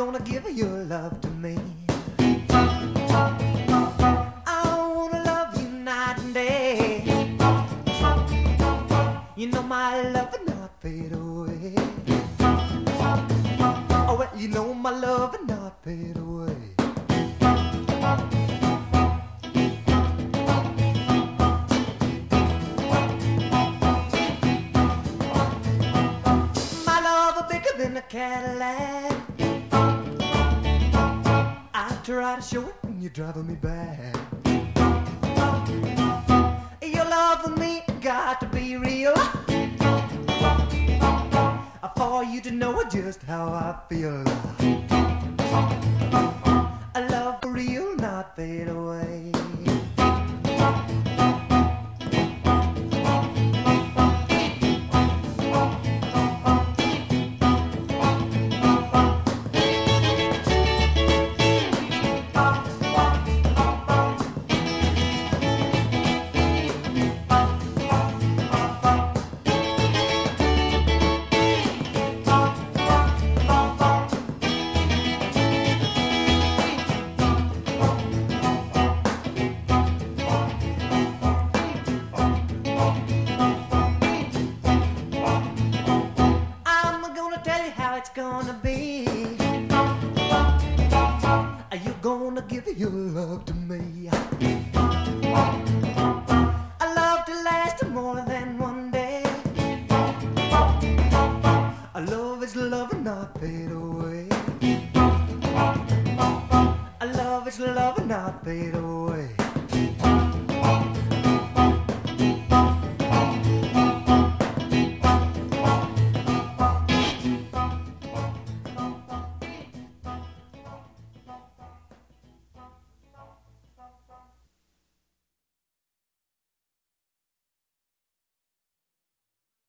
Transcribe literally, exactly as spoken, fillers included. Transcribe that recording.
gonna give your love to me. I wanna love you night and day. You know my love will not fade away. Oh, well, you know my love will not fade away. My love is bigger than a Cadillac. I try to show it when you're driving me back. Your love for me got to be real, for you to know just how I feel. A love for real, not fade away. Gonna be, are you gonna give your love to me? A love to last more than one day. A love is love and not fade away. A love is love and not fade away.